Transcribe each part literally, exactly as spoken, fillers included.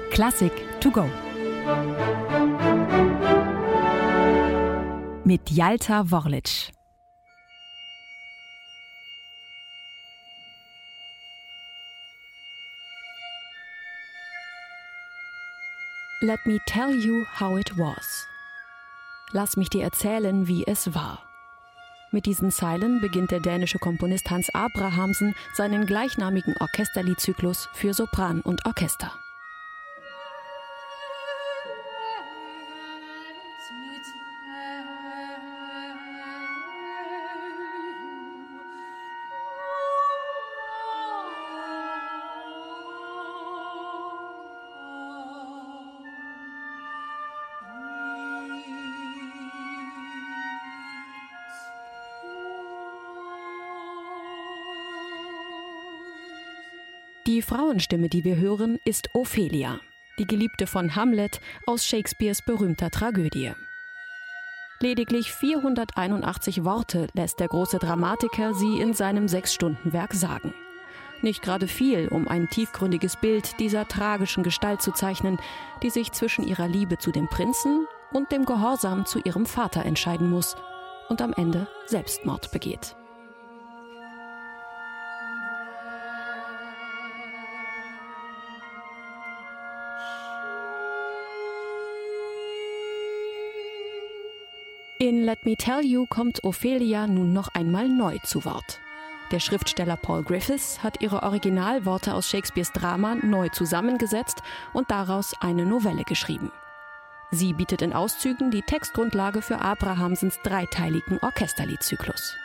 Klassik to go. Mit Jalta Worlic. Let me tell you how it was. Lass mich dir erzählen, wie es war. Mit diesen Zeilen beginnt der dänische Komponist Hans Abrahamsen seinen gleichnamigen Orchesterliedzyklus für Sopran und Orchester. Die Frauenstimme, die wir hören, ist Ophelia, die Geliebte von Hamlet aus Shakespeares berühmter Tragödie. Lediglich vierhunderteinundachtzig Worte lässt der große Dramatiker sie in seinem Sechs-Stunden-Werk sagen. Nicht gerade viel, um ein tiefgründiges Bild dieser tragischen Gestalt zu zeichnen, die sich zwischen ihrer Liebe zu dem Prinzen und dem Gehorsam zu ihrem Vater entscheiden muss und am Ende Selbstmord begeht. In Let Me Tell You kommt Ophelia nun noch einmal neu zu Wort. Der Schriftsteller Paul Griffiths hat ihre Originalworte aus Shakespeares Drama neu zusammengesetzt und daraus eine Novelle geschrieben. Sie bietet in Auszügen die Textgrundlage für Abrahamsens dreiteiligen Orchesterliedzyklus.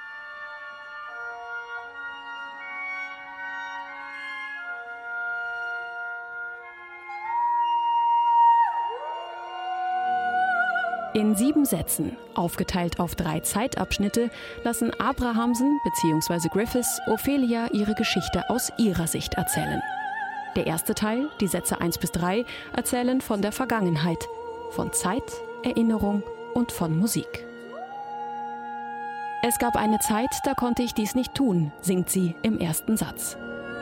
In sieben Sätzen, aufgeteilt auf drei Zeitabschnitte, lassen Abrahamsen bzw. Griffiths Ophelia ihre Geschichte aus ihrer Sicht erzählen. Der erste Teil, die Sätze eins bis drei, erzählen von der Vergangenheit, von Zeit, Erinnerung und von Musik. Es gab eine Zeit, da konnte ich dies nicht tun, singt sie im ersten Satz.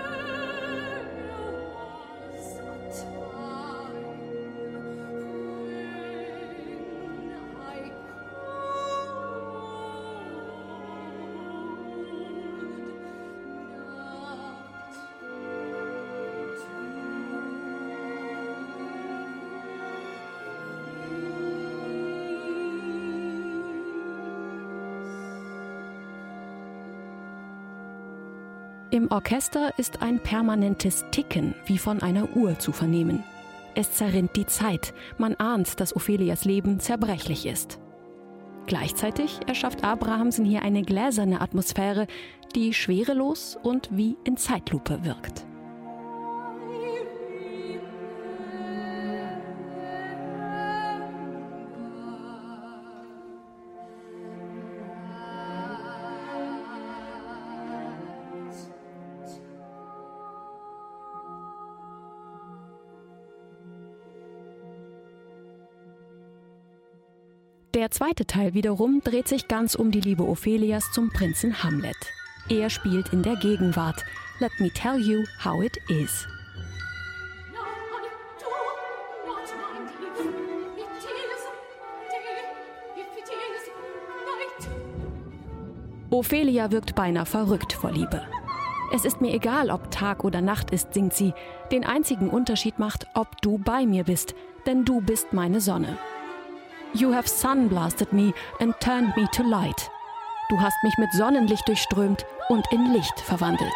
Im Orchester ist ein permanentes Ticken wie von einer Uhr zu vernehmen. Es zerrinnt die Zeit, man ahnt, dass Ophelias Leben zerbrechlich ist. Gleichzeitig erschafft Abrahamsen hier eine gläserne Atmosphäre, die schwerelos und wie in Zeitlupe wirkt. Der zweite Teil wiederum dreht sich ganz um die Liebe Ophelias zum Prinzen Hamlet. Er spielt in der Gegenwart. Let me tell you how it is. Ophelia wirkt beinahe verrückt vor Liebe. Es ist mir egal, ob Tag oder Nacht ist, singt sie. Den einzigen Unterschied macht, ob du bei mir bist, denn du bist meine Sonne. You have sunblasted me and turned me to light. Du hast mich mit Sonnenlicht durchströmt und in Licht verwandelt.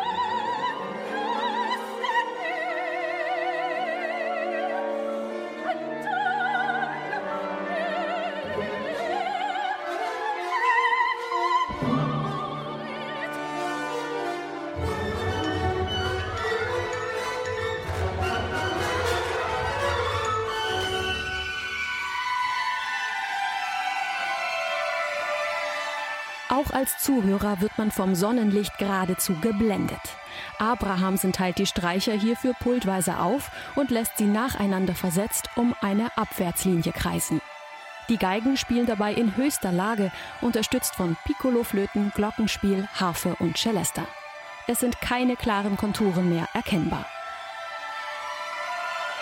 Auch als Zuhörer wird man vom Sonnenlicht geradezu geblendet. Abrahamsen teilt die Streicher hierfür pultweise auf und lässt sie nacheinander versetzt um eine Abwärtslinie kreisen. Die Geigen spielen dabei in höchster Lage, unterstützt von Piccolo, Flöten, Glockenspiel, Harfe und Celesta. Es sind keine klaren Konturen mehr erkennbar.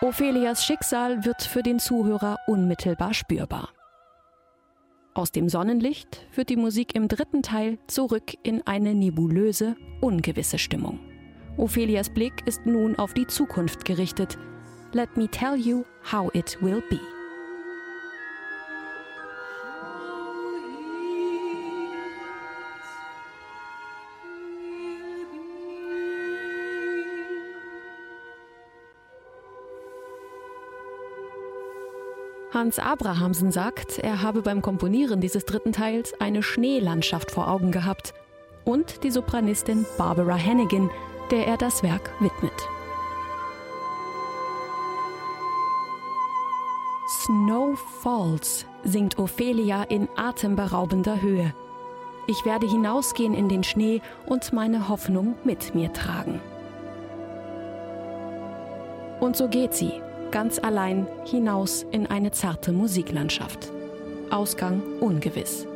Ophelias Schicksal wird für den Zuhörer unmittelbar spürbar. Aus dem Sonnenlicht führt die Musik im dritten Teil zurück in eine nebulöse, ungewisse Stimmung. Ophelias Blick ist nun auf die Zukunft gerichtet. Let me tell you how it will be. Hans Abrahamsen sagt, er habe beim Komponieren dieses dritten Teils eine Schneelandschaft vor Augen gehabt und die Sopranistin Barbara Hannigan, der er das Werk widmet. Snow Falls, singt Ophelia in atemberaubender Höhe. Ich werde hinausgehen in den Schnee und meine Hoffnung mit mir tragen. Und so geht sie, ganz allein hinaus in eine zarte Musiklandschaft. Ausgang ungewiss.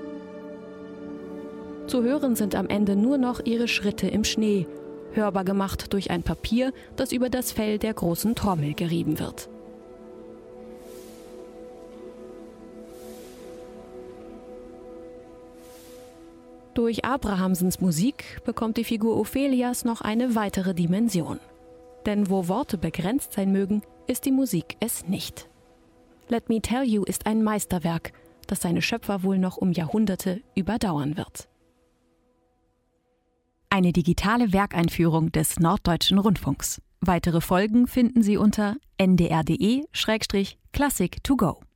Zu hören sind am Ende nur noch ihre Schritte im Schnee, hörbar gemacht durch ein Papier, das über das Fell der großen Trommel gerieben wird. Durch Abrahamsens Musik bekommt die Figur Ophelias noch eine weitere Dimension. Denn wo Worte begrenzt sein mögen, ist die Musik es nicht. Let Me Tell You ist ein Meisterwerk, das seine Schöpfer wohl noch um Jahrhunderte überdauern wird. Eine digitale Werkeinführung des Norddeutschen Rundfunks. Weitere Folgen finden Sie unter n d r punkt d e slash classic to go.